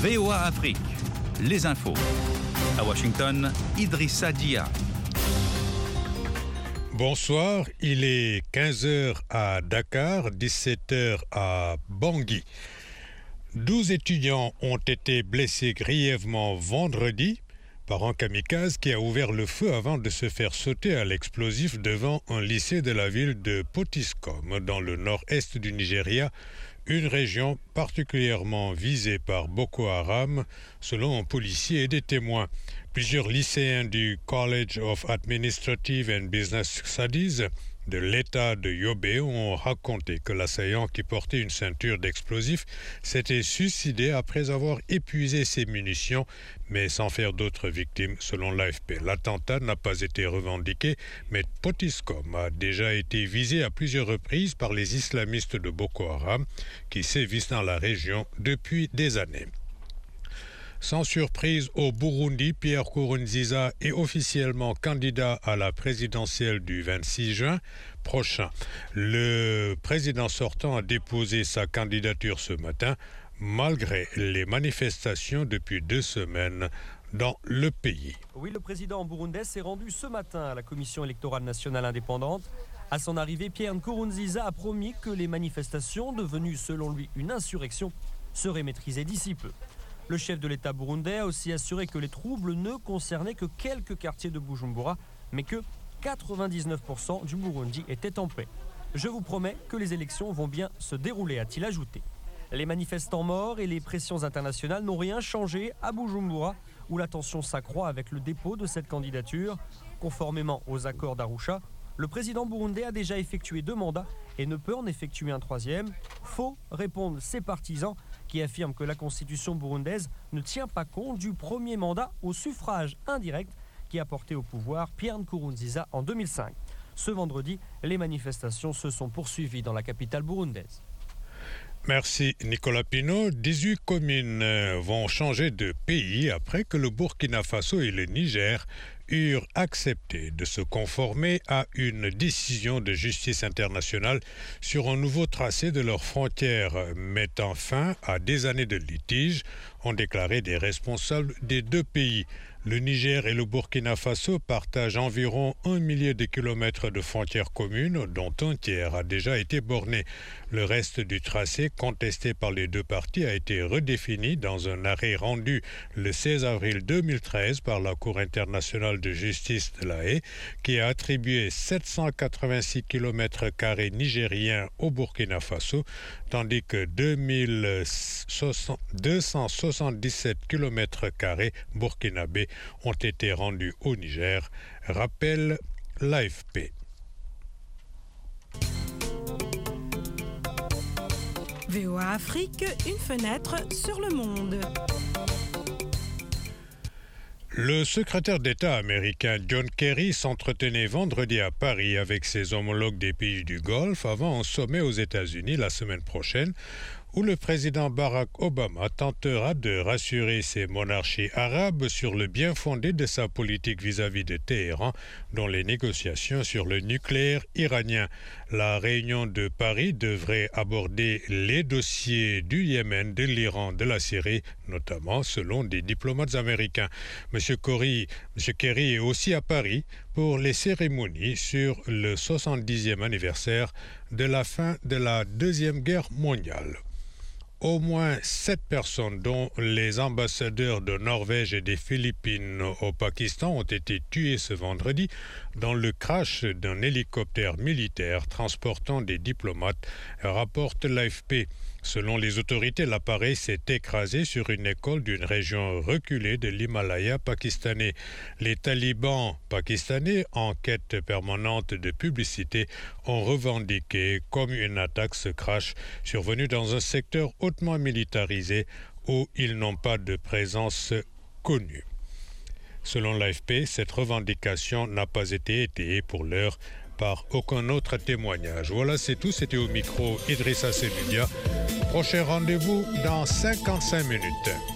VOA Afrique, les infos. À Washington, Idrissa Dia. Bonsoir, il est 15h à Dakar, 17h à Bangui. 12 étudiants ont été blessés grièvement vendredi par un kamikaze qui a ouvert le feu avant de se faire sauter à l'explosif devant un lycée de la ville de Potiskum, dans le nord-est du Nigeria, une région particulièrement visée par Boko Haram, selon un policier et des témoins. Plusieurs lycéens du College of Administrative and Business Studies de l'État de Yobe ont raconté que l'assaillant qui portait une ceinture d'explosifs s'était suicidé après avoir épuisé ses munitions, mais sans faire d'autres victimes, selon l'AFP. L'attentat n'a pas été revendiqué, mais Potiskum a déjà été visé à plusieurs reprises par les islamistes de Boko Haram qui sévissent dans la région depuis des années. Sans surprise, au Burundi, Pierre Nkurunziza est officiellement candidat à la présidentielle du 26 juin prochain. Le président sortant a déposé sa candidature ce matin, malgré les manifestations depuis 2 semaines dans le pays. Oui, le président burundais s'est rendu ce matin à la Commission électorale nationale indépendante. À son arrivée, Pierre Nkurunziza a promis que les manifestations, devenues selon lui une insurrection, seraient maîtrisées d'ici peu. Le chef de l'État burundais a aussi assuré que les troubles ne concernaient que quelques quartiers de Bujumbura, mais que 99% du Burundi était en paix. Je vous promets que les élections vont bien se dérouler, a-t-il ajouté. Les manifestants morts et les pressions internationales n'ont rien changé à Bujumbura, où la tension s'accroît avec le dépôt de cette candidature. Conformément aux accords d'Arusha, le président burundais a déjà effectué 2 mandats et ne peut en effectuer un 3e. Faux, répondent ses partisans, qui affirme que la constitution burundaise ne tient pas compte du premier mandat au suffrage indirect qui a porté au pouvoir Pierre Nkurunziza en 2005. Ce vendredi, les manifestations se sont poursuivies dans la capitale burundaise. Merci Nicolas Pinault. 18 communes vont changer de pays après que le Burkina Faso et le Niger eurent accepté de se conformer à une décision de justice internationale sur un nouveau tracé de leurs frontières mettant fin à des années de litige, ont déclaré des responsables des 2 pays. Le Niger et le Burkina Faso partagent environ 1 millier de kilomètres de frontières communes, dont un tiers a déjà été borné. Le reste du tracé, contesté par les 2 parties, a été redéfini dans un arrêt rendu le 16 avril 2013 par la Cour internationale de justice de La Haye, qui a attribué 786 km² nigériens au Burkina Faso, tandis que 277 km² burkinabés ont été rendus au Niger, rappelle l'AFP. VOA Afrique, une fenêtre sur le monde. Le secrétaire d'État américain John Kerry s'entretenait vendredi à Paris avec ses homologues des pays du Golfe avant un sommet aux États-Unis la semaine prochaine, où le président Barack Obama tentera de rassurer ces monarchies arabes sur le bien fondé de sa politique vis-à-vis de Téhéran dans les négociations sur le nucléaire iranien. La réunion de Paris devrait aborder les dossiers du Yémen, de l'Iran, de la Syrie, notamment selon des diplomates américains. M. Kerry est aussi à Paris pour les cérémonies sur le 70e anniversaire de la fin de la Deuxième Guerre mondiale. Au moins 7 personnes, dont les ambassadeurs de Norvège et des Philippines au Pakistan, ont été tuées ce vendredi dans le crash d'un hélicoptère militaire transportant des diplomates, rapporte l'AFP. Selon les autorités, l'appareil s'est écrasé sur une école d'une région reculée de l'Himalaya pakistanais. Les talibans pakistanais, en quête permanente de publicité, ont revendiqué comme une attaque ce crash survenu dans un secteur hautement militarisé où ils n'ont pas de présence connue. Selon l'AFP, cette revendication n'a pas été étayée pour l'heure par aucun autre témoignage. Voilà, c'est tout. C'était au micro Idrissa Seloudia. Prochain rendez-vous dans 55 minutes.